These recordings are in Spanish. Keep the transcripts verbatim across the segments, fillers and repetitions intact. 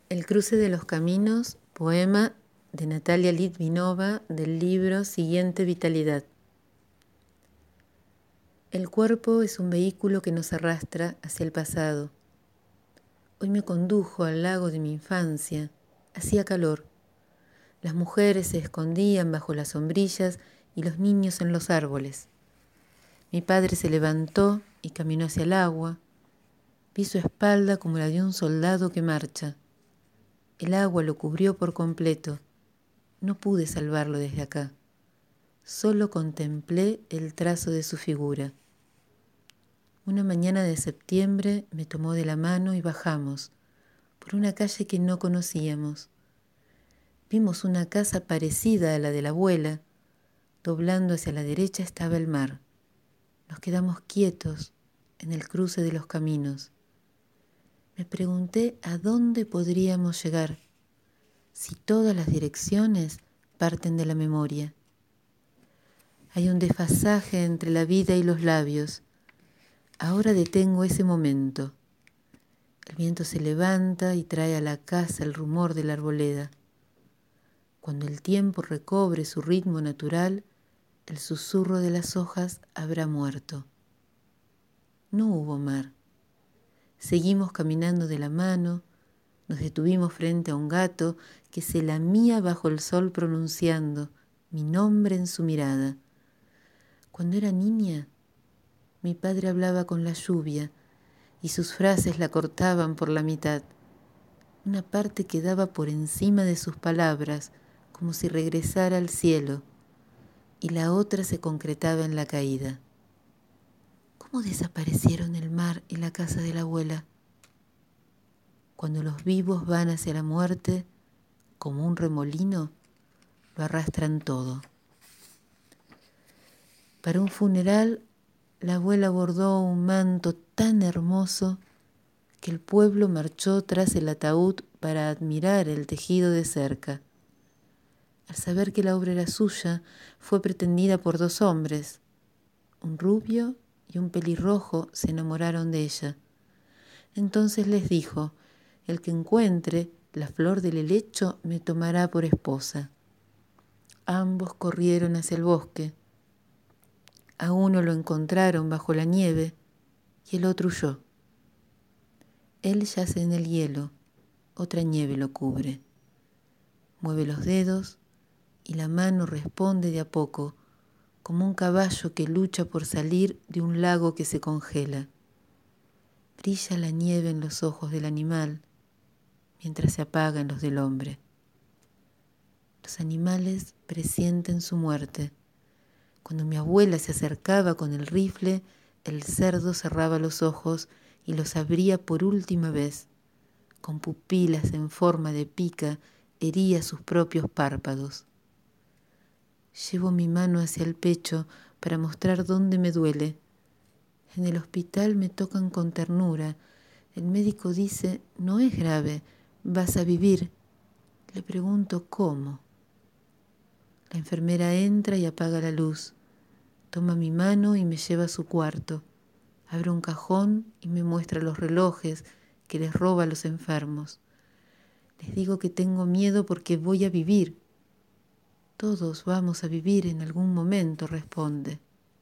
El cruce de los caminos, poema de Natalia Litvinova del libro Siguiente Vitalidad. El cuerpo es un vehículo que nos arrastra hacia el pasado. Hoy me condujo al lago de mi infancia. Hacía calor. Las mujeres se escondían bajo las sombrillas y los niños en los árboles. Mi padre se levantó y caminó hacia el agua. Vi su espalda como la de un soldado que marcha. El agua lo cubrió por completo. No pude salvarlo desde acá. Solo contemplé el trazo de su figura. Una mañana de septiembre me tomó de la mano y bajamos por una calle que no conocíamos. Vimos una casa parecida a la de la abuela. Doblando hacia la derecha estaba el mar. Nos quedamos quietos en el cruce de los caminos. Me pregunté a dónde podríamos llegar si todas las direcciones parten de la memoria. Hay un desfasaje entre la vida y los labios. Ahora detengo ese momento. El viento se levanta y trae a la casa el rumor de la arboleda. Cuando el tiempo recobre su ritmo natural, el susurro de las hojas habrá muerto. No hubo mar. Seguimos caminando de la mano, nos detuvimos frente a un gato que se lamía bajo el sol pronunciando mi nombre en su mirada. Cuando era niña, mi padre hablaba con la lluvia y sus frases la cortaban por la mitad. Una parte quedaba por encima de sus palabras, como si regresara al cielo, y la otra se concretaba en la caída. ¿Cómo desaparecieron el mar y la casa de la abuela? Cuando los vivos van hacia la muerte, como un remolino, lo arrastran todo. Para un funeral, la abuela bordó un manto tan hermoso que el pueblo marchó tras el ataúd para admirar el tejido de cerca. Al saber que la obra era suya, fue pretendida por dos hombres. Un rubio y un pelirrojo se enamoraron de ella. Entonces les dijo: el que encuentre la flor del helecho me tomará por esposa. Ambos corrieron hacia el bosque. A uno lo encontraron bajo la nieve y el otro huyó. Él yace en el hielo, otra nieve lo cubre. Mueve los dedos y la mano responde de a poco, como un caballo que lucha por salir de un lago que se congela. Brilla la nieve en los ojos del animal, mientras se apagan los del hombre. Los animales presienten su muerte. Cuando mi abuela se acercaba con el rifle, el cerdo cerraba los ojos y los abría por última vez. Con pupilas en forma de pica, hería sus propios párpados. Llevo mi mano hacia el pecho para mostrar dónde me duele. En el hospital me tocan con ternura. El médico dice: no es grave, vas a vivir. Le pregunto cómo. La enfermera entra y apaga la luz. Toma mi mano y me lleva a su cuarto. Abre un cajón y me muestra los relojes que les roba a los enfermos. Les digo que tengo miedo porque voy a vivir. Todos vamos a vivir en algún momento, responde.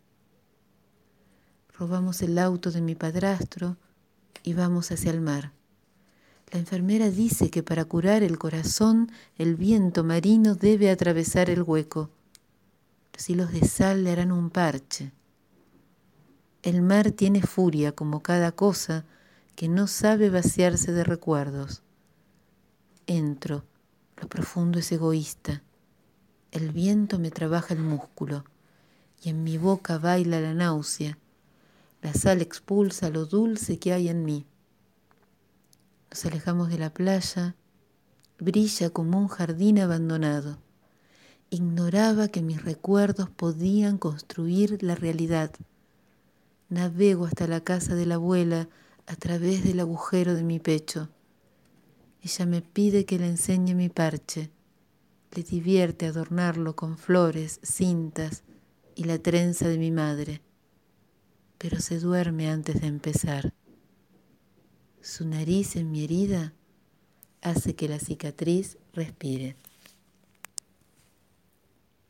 Robamos el auto de mi padrastro y vamos hacia el mar. La enfermera dice que para curar el corazón, el viento marino debe atravesar el hueco. Los hilos de sal le harán un parche. El mar tiene furia como cada cosa que no sabe vaciarse de recuerdos. Entro, lo profundo es egoísta. El viento me trabaja el músculo y en mi boca baila la náusea. La sal expulsa lo dulce que hay en mí. Nos alejamos de la playa, brilla como un jardín abandonado. Ignoraba que mis recuerdos podían construir la realidad. Navego hasta la casa de la abuela a través del agujero de mi pecho. Ella me pide que le enseñe mi parche. Le divierte adornarlo con flores, cintas y la trenza de mi madre. Pero se duerme antes de empezar. Su nariz en mi herida hace que la cicatriz respire.